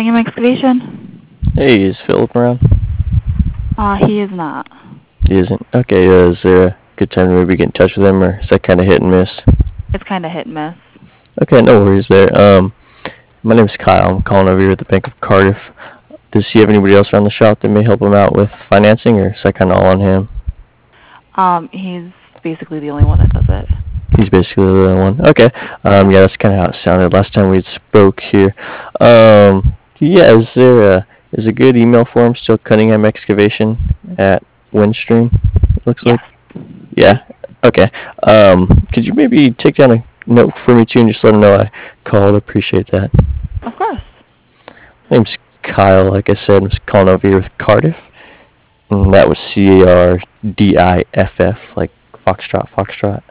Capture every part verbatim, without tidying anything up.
Cunningham Excavation. Hey, is Philip around? Uh, he is not. He isn't. Okay, uh, is there a good time to maybe get in touch with him, or is that kind of hit and miss? It's kind of hit and miss. Okay, no worries there. Um, my name is Kyle. I'm calling over here at the Bank of Cardiff. Does he have anybody else around the shop that may help him out with financing, or is that kind of all on him? Um, he's basically the only one that does it. He's basically the only one. Okay. Um, yeah, that's kind of how it sounded last time we spoke here. Um, yeah, is there a is a good email for him still? Cunningham Excavation at Windstream. Looks Yes. like. Yeah. Okay. Um, could you maybe take down a note for me too, and just let him know I called? Appreciate that. Of course. My name's Kyle. Like I said, I'm just calling over here with Cardiff. And that was C A R D I F F, like Foxtrot, Foxtrot.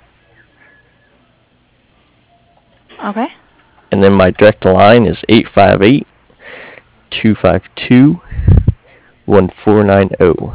Okay. And then my direct line is eight five eight, two five two, one four nine zero.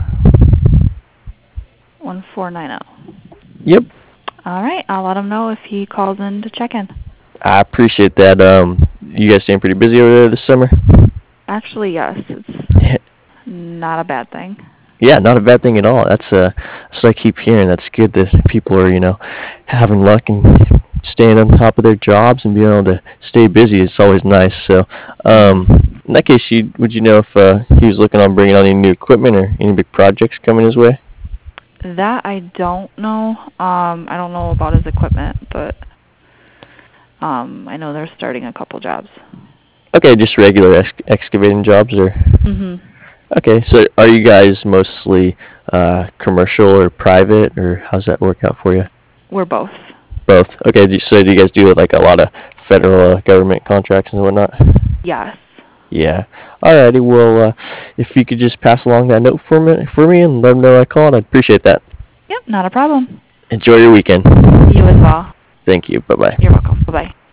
one four nine zero. Yep. All right. I'll let him know if he calls in to check in. I appreciate that. Um, you guys staying pretty busy over there this summer? Actually, yes. It's not a bad thing. Yeah, not a bad thing at all. That's uh, that's what I keep hearing. That's good that people are, you know, having luck and staying on top of their jobs and being able to stay busy. It's always nice. So, um, in that case, you, would you know if uh, he was looking on bringing on any new equipment or any big projects coming his way? That I don't know. Um, I don't know about his equipment, but um, I know they're starting a couple jobs. Okay, just regular ex- excavating jobs, or? Mhm. Okay, so are you guys mostly uh, commercial or private, or how's that work out for you? We're both. Both. Okay, do- so do you guys do like a lot of federal uh, government contracts and whatnot? Yes. Yeah. Alrighty. Well, uh, if you could just pass along that note for me, for me, and let them know I called, I'd appreciate that. Yep. Not a problem. Enjoy your weekend. You as well. Thank you. Bye bye. You're welcome. Bye bye.